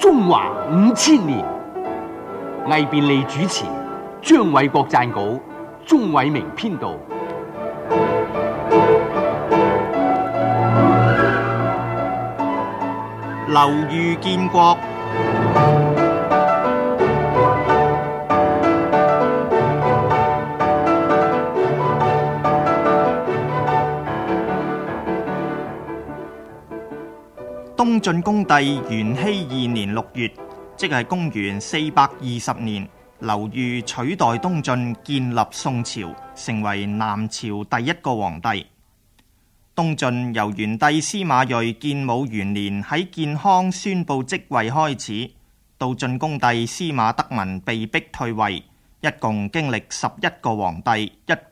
中華5000年，魏便利主持，張偉國撰稿，鍾偉明編導。 劉裕建國。東晉恭帝元熙2年6月，即係公元420年，劉裕取代東晉，建立宋朝，成為南朝第一個皇帝。東晉由元帝司馬睿建武元年喺建康宣布即位開始，到晉恭帝司馬德文被逼退位，一共經歷11個皇帝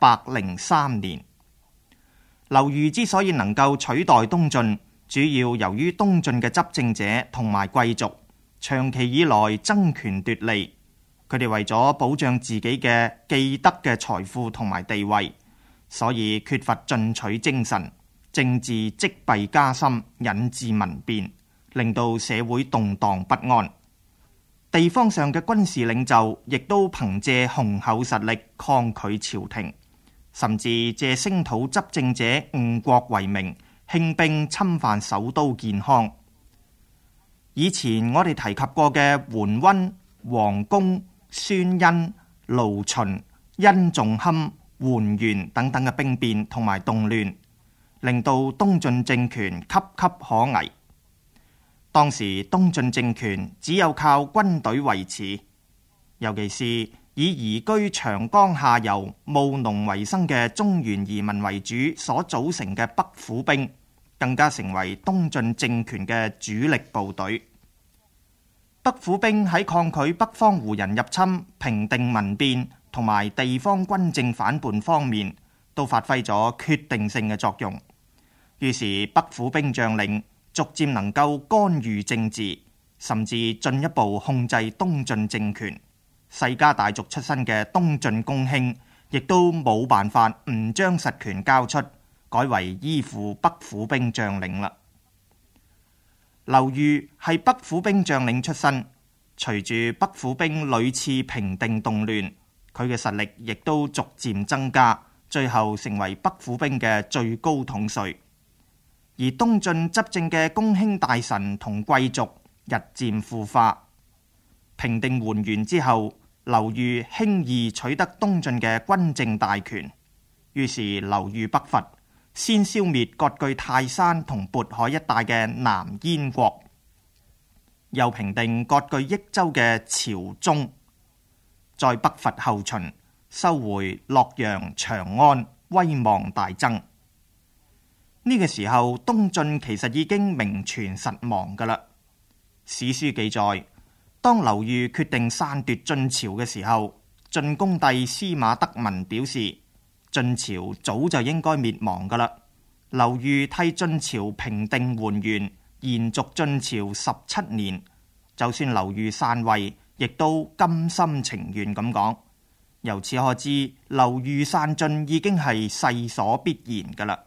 ，103年。劉裕之所以能夠取代東晉，主要由於東晉嘅執政者同埋貴族長期以來爭權奪利，佢哋為咗保障自己嘅既得嘅財富同埋地位，所以缺乏進取精神，政治積弊加深，引致民變，令到社會動盪不安。地方上嘅軍事領袖亦都憑借雄厚實力抗拒朝廷，甚至借聲討執政者誤國為名，興兵侵犯首都建康。以前我哋提及過嘅桓溫、王公、孫恩、盧循、殷仲堪、桓玄等等嘅兵變同埋動亂，令到東晉政權岌岌可危。當時東晉政權只有靠軍隊維持，尤其是以移居長江下游務農為生嘅中原移民為主所組成嘅北府兵，更加成為東晉政權嘅主力部隊。北府兵喺抗拒北方胡人入侵、平定民變同埋地方軍政反叛方面，都發揮咗決定性嘅作用。於是北府兵將領逐漸能夠干預政治，甚至進一步控制東晉政權。世家大族出身嘅東晉公卿，亦都冇辦法唔將實權交出，改為依附北府兵將領啦。劉裕係北府兵將領出身，隨住北府兵屢次平定動亂，佢嘅實力亦都逐漸增加，最後成為北府兵嘅最高統帥。而東晉執政嘅公卿大臣同貴族日漸腐化，平定桓玄之後，劉裕輕易取得東晉嘅軍政大權，於是劉裕北伐，先消滅割據泰山同渤海一帶嘅南燕國，又平定割據益州嘅朝中，再北伐後秦，收回洛陽、長安，威望大增。呢個時候，東晉其實已經名存實亡㗎喇。史書記載，當劉裕決定篡奪晉朝嘅時候，晉恭帝司馬德文表示，晉朝早就應該滅亡㗎喇。劉裕替晉朝平定桓玄，延續晉朝17年，就算劉裕篡位，亦都甘心情願咁講。由此可知，劉裕篡晉已經係勢所必然㗎喇。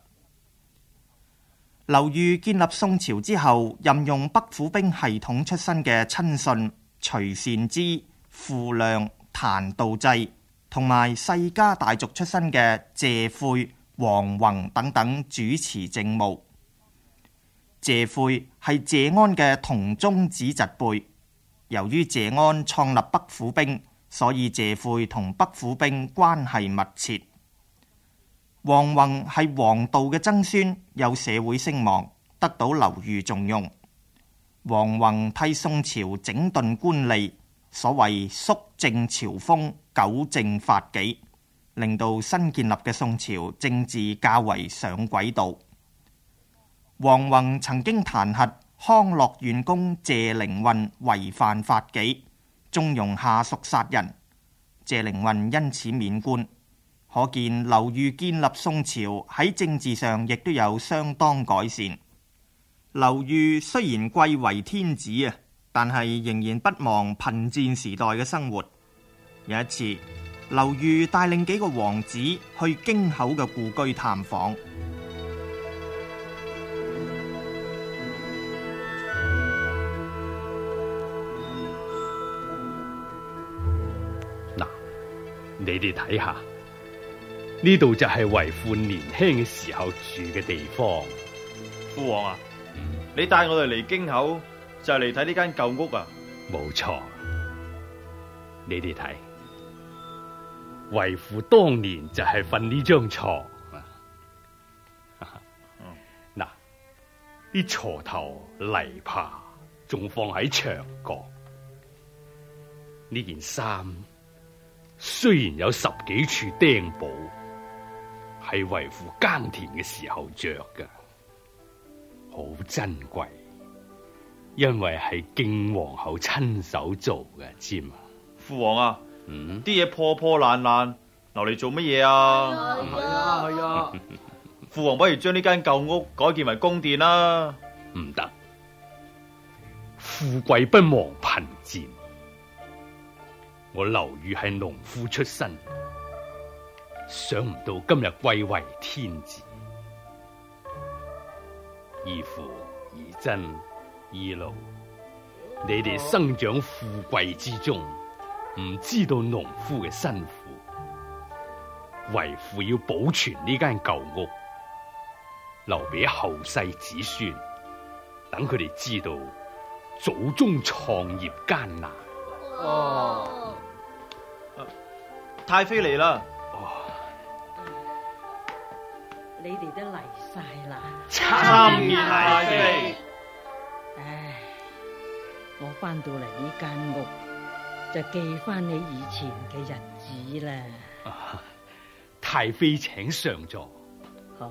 劉裕建立宋朝之後，任用北府兵系統出身嘅親信徐善之、傅亮、譚道濟，同埋世家大族出身嘅謝晦、王弘等等主持政務。謝晦係謝安嘅同宗子侄輩，由於謝安創立北府兵，所以謝晦同北府兵關係密切。王弘係王導嘅曾孫，有社會聲望，得到劉裕重用。王弘替宋朝整頓官吏，所謂肅正朝風，糾正法紀，令到新建立嘅宋朝政治較為上軌道。王弘曾經彈劾康樂縣公謝靈運違反法紀，縱容下屬殺人，謝靈運因此免官。可見劉裕建立宋朝喺政治上亦都有相當改善。劉裕雖然貴為天子啊，但係仍然不忘貧賤時代嘅生活。有一次，劉裕帶領幾個王子去京口嘅故居探訪。 你哋睇下，呢度就係為父年輕嘅時候住嘅地方。 父王啊，你帶我哋嚟京口就係嚟睇呢間舊屋啊？ 冇錯，你哋睇，為父當年就係瞓呢張床啊。嗱，啲鋤頭泥耙仲放喺牆角。呢件衫雖然有10幾處釘補，係為父耕田嘅時候着㗎，好珍貴，因為係敬皇后親手做嘅，知嘛？ 父王啊，啲嘢破破爛爛，留嚟做乜嘢啊？ 係啊， 父王不如將呢間舊屋改建為宮殿啦。 唔得，富貴不忘貧賤。我劉裕係農夫出身，想唔到今日貴為天子。義父、義真、義奴，你哋生長富貴之中，唔知道農夫嘅辛苦。為父要保存呢間舊屋，留俾後世子孫，等佢哋知道祖宗創業艱難。 太妃嚟啦！ 你哋都嚟晒啦！ 參見太妃。 唉，我翻到嚟呢間屋，就記翻你以前嘅日子啦。 太妃請上座。 好，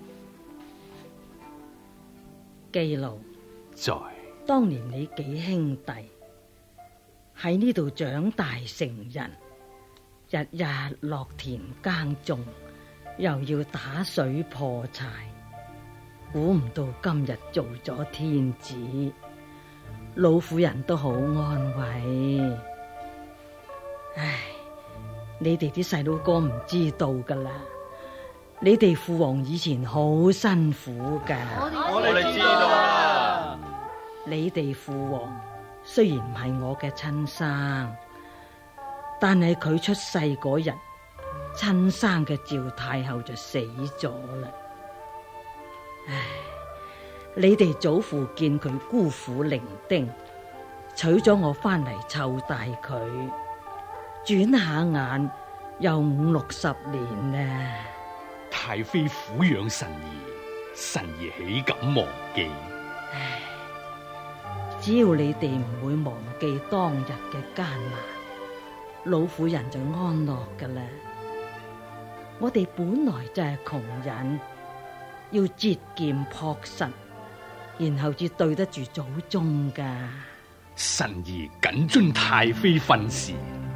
記錄在當年你幾兄弟喺呢度長大成人，日日落田耕種，又要打水破柴，估唔到今日做咗天子，老婦人都好安慰。唉，你哋啲細佬哥唔知道噶啦，你哋父王以前好辛苦噶。 我哋知道啦。 你哋父王雖然唔係我嘅親生，但係佢出世嗰日，親生嘅趙太后就死咗啦。唉，你哋祖父見佢孤苦伶仃，娶咗我翻嚟湊大佢，轉下眼又50、60年啦。 太妃撫養臣兒，臣兒豈敢忘記？ 唉，只要你哋唔會忘記當日嘅艱難，老婦人就安樂噶啦。我哋本來就係窮人，要節儉樸實，然後至對得住祖宗噶。 臣兒謹遵太妃訓示。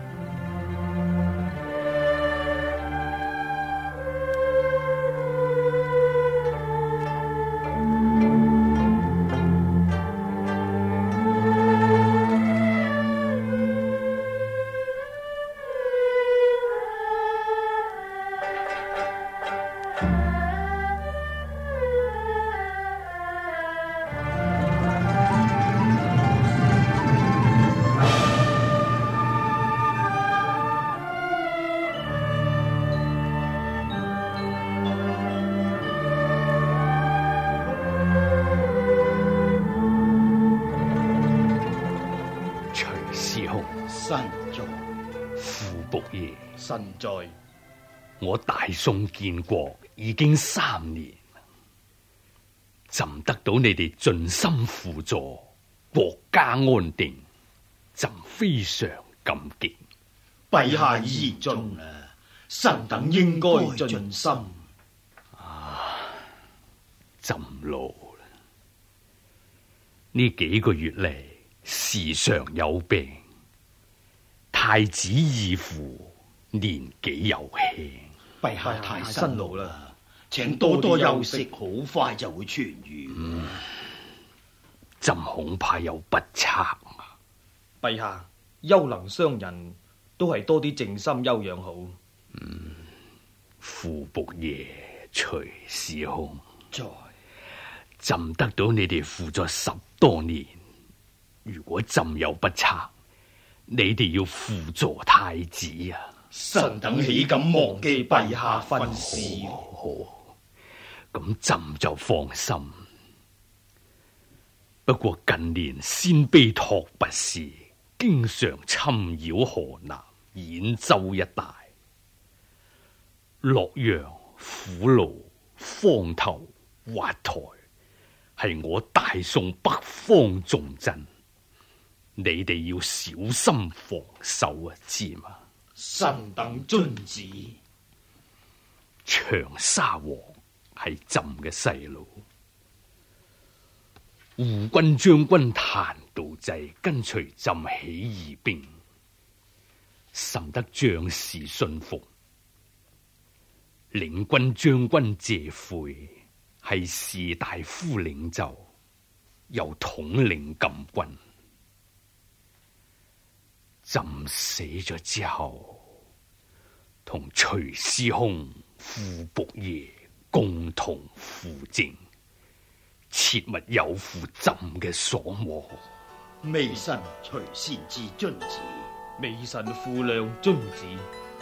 臣在。 傅僕爺， 臣在。 我大宋建國已經3年，朕得到你哋盡心輔助，國家安定，朕非常感激。 陛下義重啦，臣等應該盡心。 朕老啦，呢幾個月嚟時常有病，太子義父年紀又輕， 陛下太辛勞啦，請多多休息，好快就會痊愈。 朕恐怕有不測。 陛下，休能傷人，都係多啲靜心休養好。 傅僕爺、徐師兄， 在。 朕得到你哋輔助10多年，如果朕有不測，你哋要輔助太子啊！ 臣等豈敢忘記陛下訓示？ 咁朕就放心。不過近年鮮卑拓跋氏經常侵擾河南、兗州一帶，洛陽、虎牢、方頭、滑台係我大宋北方重鎮，你哋要小心防守啊，知嘛？ 臣等遵旨。 長沙王係朕嘅細佬，護軍將軍譚道濟跟隨朕起義兵，甚得將士信服。領軍將軍謝晦係士大夫領袖，又統領禁軍。朕死咗之後，同徐師兄、傅僕爺共同輔政，切勿有負朕嘅所望。 微臣徐仙之遵旨。 微臣傅亮遵旨。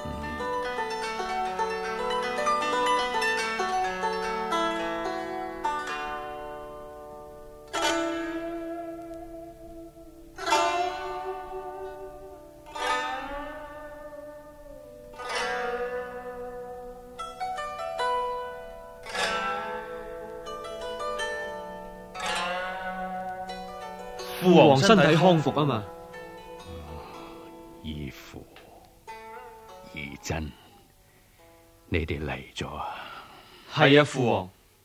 父皇身體康復啊嘛。 義父、義真，你哋嚟咗啊？ 係啊，父皇。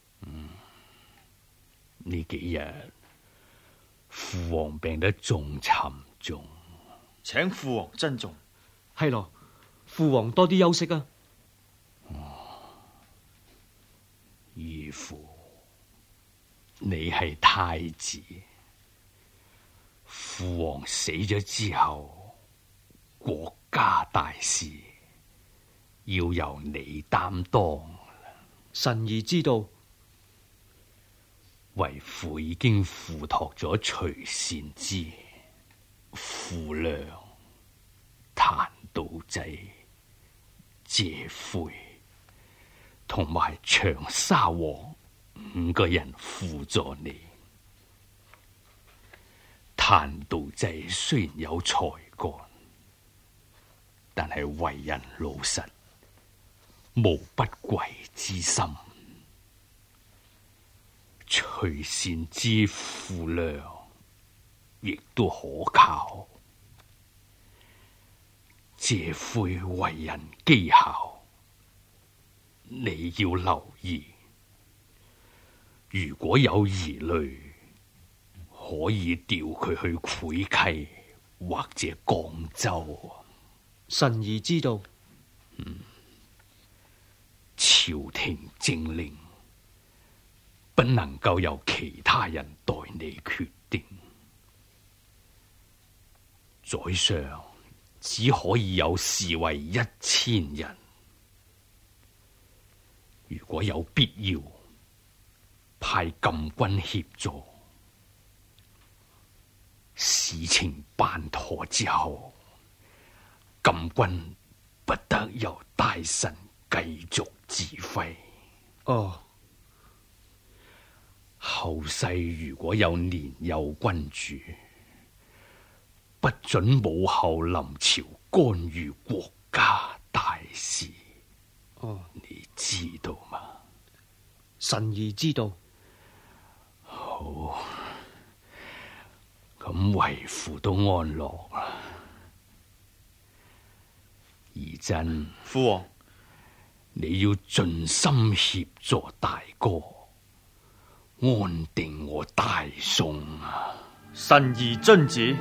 呢幾日父皇病得仲沉重， 請父皇珍重。 係咯，父皇多啲休息啊。 義父，你係太子。父皇死咗之後，國家大事要由你擔當。 臣兒知道。 為父已經付託咗徐善之、傅亮、譚道濟、謝晦同埋長沙王5個人輔助你。譚道濟雖然有才幹，但係為人老實，無不軌之心。徐善之、傅亮亦都可靠。謝晦為人機巧，你要留意。如果有疑慮，可以調佢去會稽或者江州。 臣兒知道。 朝廷政令不能夠由其他人代你決定，宰相只可以有侍衛1000人。如果有必要，派禁軍協助。事情辦妥之後，禁軍不得由大臣繼續指揮。 哦。 後世如果有年幼君主，不准母后臨朝干預國家大事。 哦， 你知道嗎？ 臣兒知道。 好，咁為父都安樂啦。義真， 父皇， 你要盡心協助大哥，安定我大宋啊！ 臣兒遵旨。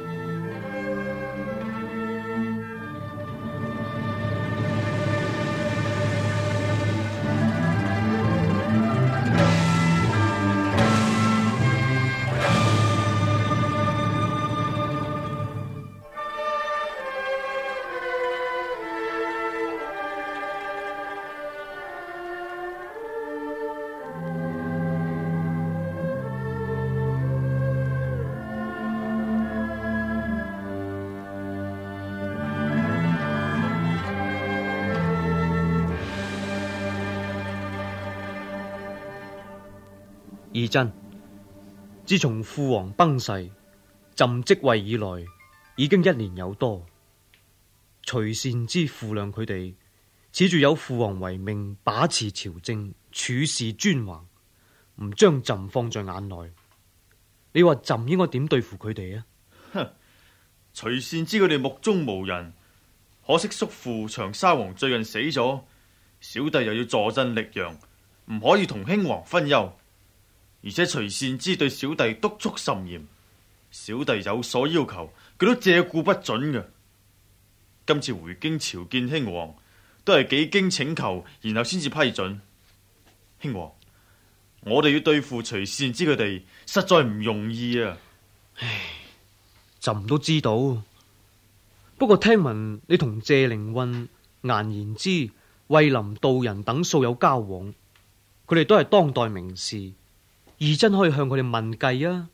義真，自從父王崩逝，朕即位以來，已經1年有多。徐善之、傅亮佢哋恃住有父王遺命，把持朝政，處事專橫，唔將朕放在眼內。你話朕應該點對付佢哋啊？ 哼！徐善之佢哋目中無人，可惜叔父長沙王最近死咗，小弟又要坐鎮溧陽，唔可以同興王分憂。而且徐善之對小弟督促甚嚴，小弟有所要求，佢都借故不准嘅。今次回京朝見興王，都係幾經請求，然後先至批准。興王，我哋要對付徐善之佢哋，實在唔容易啊！ 唉，朕都知道，不過聽聞你同謝靈運、顏延之、衛林道人等素有交往，佢哋都係當代名士，義真可以向佢哋問計啊！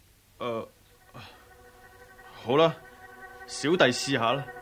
好啦，小弟試下啦。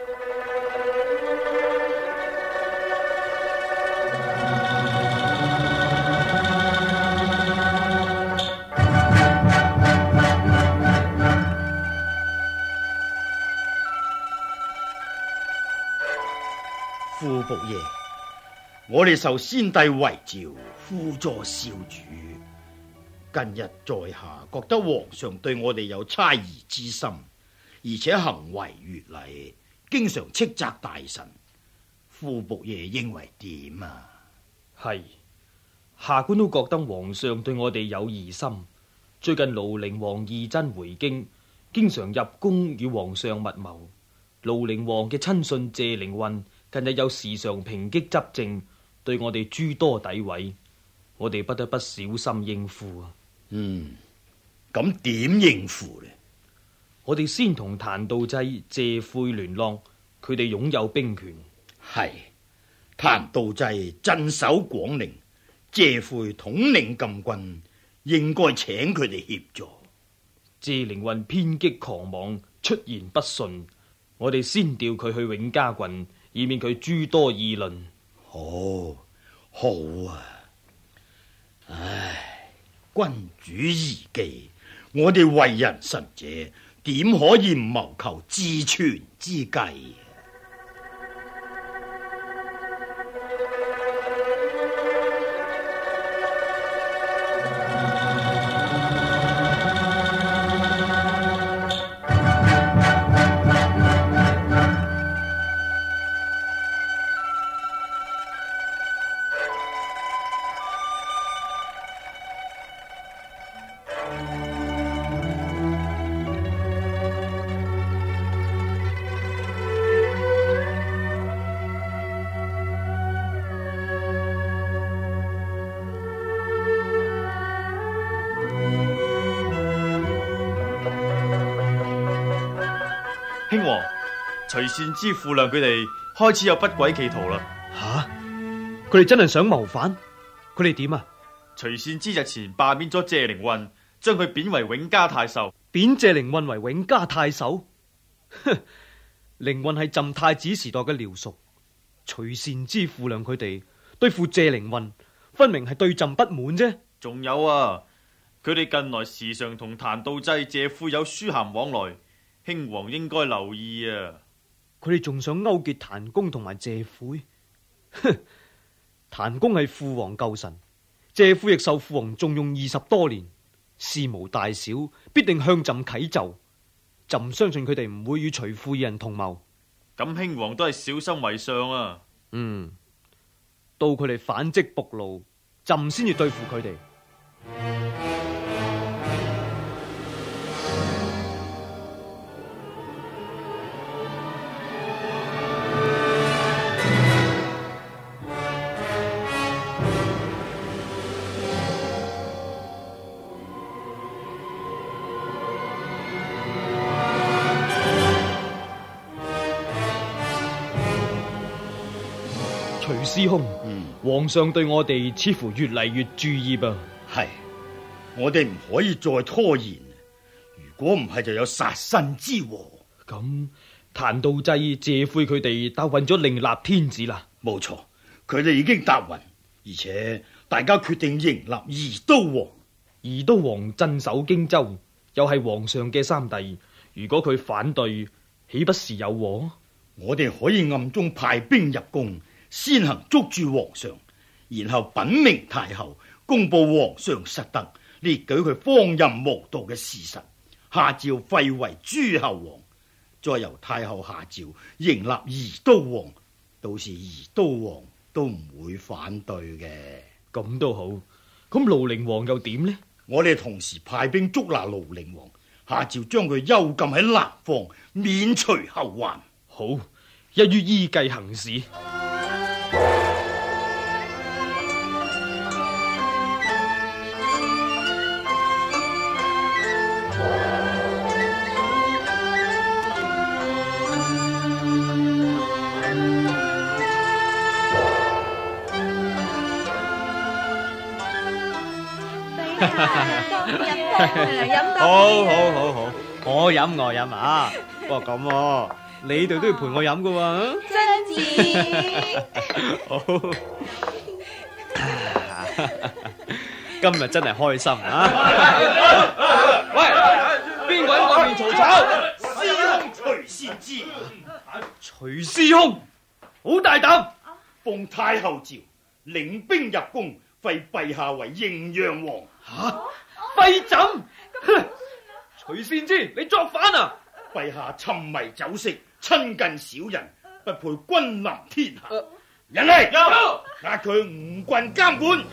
傅僕爺，我哋受先帝遺詔，輔助少主。近日在下覺得皇上對我哋有猜疑之心，而且行為越禮，經常斥責大臣。傅僕爺認為點啊？ 係，下官都覺得皇上對我哋有疑心。最近廬陵王義真回京，經常入宮與皇上密謀。廬陵王嘅親信謝靈運近日有時常抨擊執政，對我哋諸多詆毀，我哋不得不小心應付啊！ 咁點應付呢？ 我哋先同譚道濟、謝晦聯絡，佢哋擁有兵權。 係，譚道濟鎮守廣寧，謝晦統領禁軍，應該請佢哋協助。 謝靈運偏激狂妄，出言不遜，我哋先調佢去永嘉郡，以免佢諸多議論。 好啊！唉，君主義忌，我哋為人臣者，點可以唔謀求自存之計？ 興王，徐善之、傅亮佢哋開始有不軌企圖啦。 吓，佢哋真係想謀反？佢哋點啊？ 徐善之日前罷免咗謝靈運，將佢貶為永嘉太守。 貶謝靈運為永嘉太守？哼，靈運係朕太子時代嘅僚屬，徐善之、傅亮佢哋對付謝靈運，分明係對朕不滿啫。 仲有啊，佢哋近來時常同譚道濟、謝晦有書函往來。興王應該留意啊！ 佢哋仲想勾結譚公同埋謝晦，哼！譚公係父王舊臣，謝晦亦受父王重用20多年，事無大小必定向朕啟奏。朕相信佢哋唔會與徐父二人同謀。 咁興王都係小心為上啊！ 到佢哋反擊暴露，朕先至對付佢哋。徐師兄，皇上對我哋似乎越嚟越注意噃。 係，我哋唔可以再拖延。如果唔係，就有殺身之禍。 咁譚道濟、謝晦佢哋答允咗另立天子啦。 冇錯，佢哋已經答允，而且大家決定迎立二都王。 宜都王鎮守荊州，又係皇上嘅三弟，如果佢反對，豈不是有禍？ 我哋可以暗中派兵入宮，先行捉住皇上，然後稟明太后，公布皇上失德，列舉佢荒淫無道嘅事實，下詔廢為諸侯王，再由太后下詔迎立宜都王，到時宜都王都唔會反對嘅。 咁都好，咁廬陵王又點呢？ 我哋同時派兵捉拿廬陵王，下詔將佢幽禁喺南方，免除後患。 好，一於依計行事。 好，我飲啊！不過咁喎，你哋都要陪我飲噶喎。 真子， 好，今日真係開心啊！ 喂，邊個喺外面嘈吵？ 師兄徐善之， 徐師兄，好大膽！ 奉太后詔，領兵入宮，廢陛下為滎陽王。 廢朕！徐善之，你作反啊！ 陛下沉迷酒色，親近小人，不配君臨天下。人嚟，押佢5郡監管。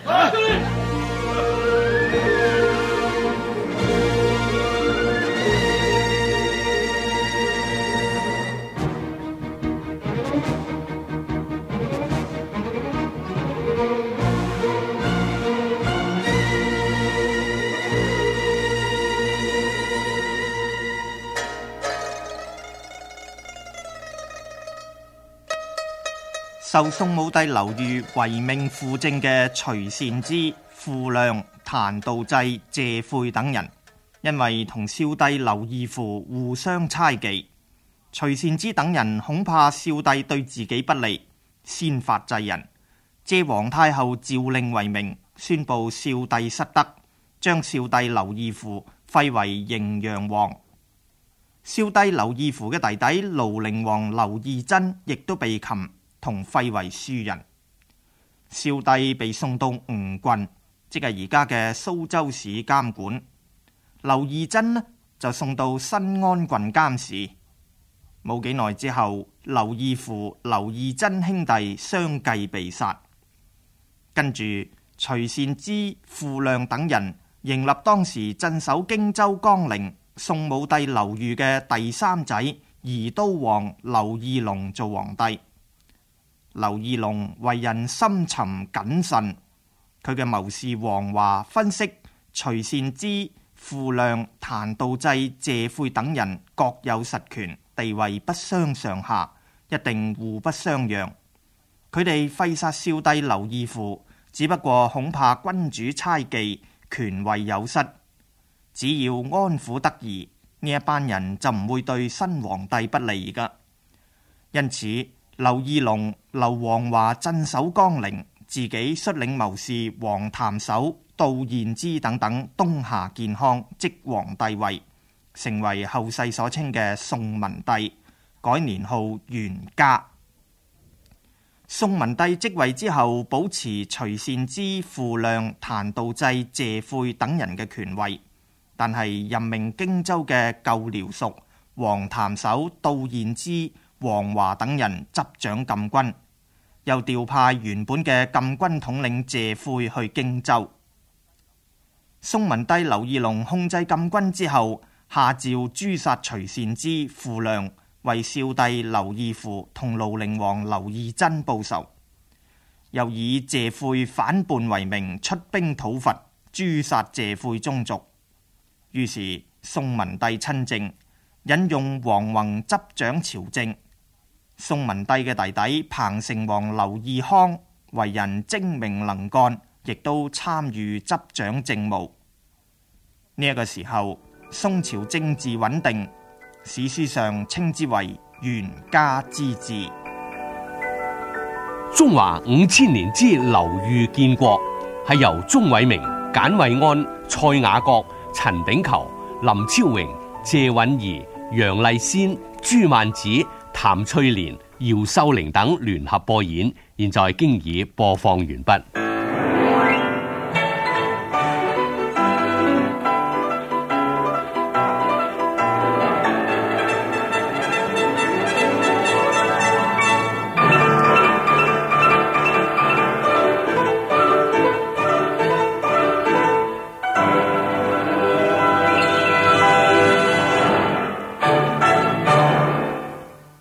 受宋武帝劉裕遺命輔政嘅徐善之、傅亮、譚道濟、謝晦等人，因為同少帝劉義符互相猜忌，徐善之等人恐怕少帝對自己不利，先發制人，借皇太后詔令為名，宣布少帝失德，將少帝劉義符廢為滎陽王。少帝劉義符嘅弟弟廬陵王劉義珍亦都被擒，同廢為庶人。少帝被送到吳郡，即係而家嘅蘇州市監管。劉義珍呢就送到新安郡監視。冇幾耐之後，劉義符、劉義珍兄弟相繼被殺。跟住徐善之、傅亮等人迎立當時鎮守荊州江陵宋武帝劉裕嘅第三仔宜都王劉義隆做皇帝。劉義隆為人深沉謹慎，佢嘅謀士黃華分析徐善之、傅亮、譚道濟、謝晦等人各有實權，地位不相上下，一定互不相讓。佢哋廢殺少帝劉義符，只不過恐怕君主猜忌，權位有失。只要安撫得宜，呢一班人就唔會對新皇帝不利噶。因此劉義隆、劉黃華鎮守江陵，自己率領謀士黃潭守、杜彥之等等東下建康，即皇帝位，成為後世所稱嘅宋文帝，改年號元嘉。宋文帝即位之後，保持徐善之、傅亮、譚道濟、謝晦等人嘅權位，但係任命荊州嘅舊遼屬黃潭守、杜彥之、黃華等人執掌禁軍，又調派原本嘅禁軍統領謝晦去荊州。宋文帝劉義隆控制禁軍之後，下詔誅殺徐善之、傅亮，為少帝劉義符同廬陵王劉義珍報仇，又以謝晦反叛為名出兵討伐，誅殺謝晦宗族。於是宋文帝親政，引用黃宏執掌朝政。宋文帝嘅弟弟彭城王劉義康為人精明能幹，亦都參與執掌政務。呢一個時候，宋朝政治穩定，史書上稱之為元嘉之治。 中華5000年之劉裕建國係由鍾偉明、 簡惠安、蔡雅閣、陳炳球、林超榮、謝允兒、楊麗仙、朱曼子、譚翠蓮、姚秀玲等聯合播演，現在經已播放完畢。